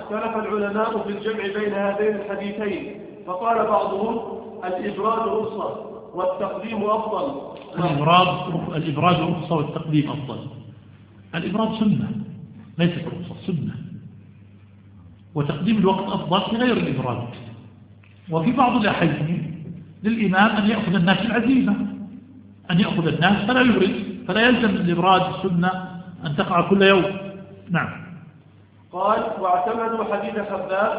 اختلف العلماء في الجمع بين هذين الحديثين، فقال بعضهم الإبراد رخصة والتقديم أفضل. الإبراد رخصة والتقديم أفضل. الإبراد سنة ليست رخصة، سنة، وتقديم الوقت أفضل في غير الإبراد. وفي بعض الأحيان للإمام أن يأخذ الناس العزيمة، أن يأخذ الناس فلا يبرد، فلا يلزم الإبراد السنة أن تقع كل يوم. نعم. قال واعتمدوا حديث خباب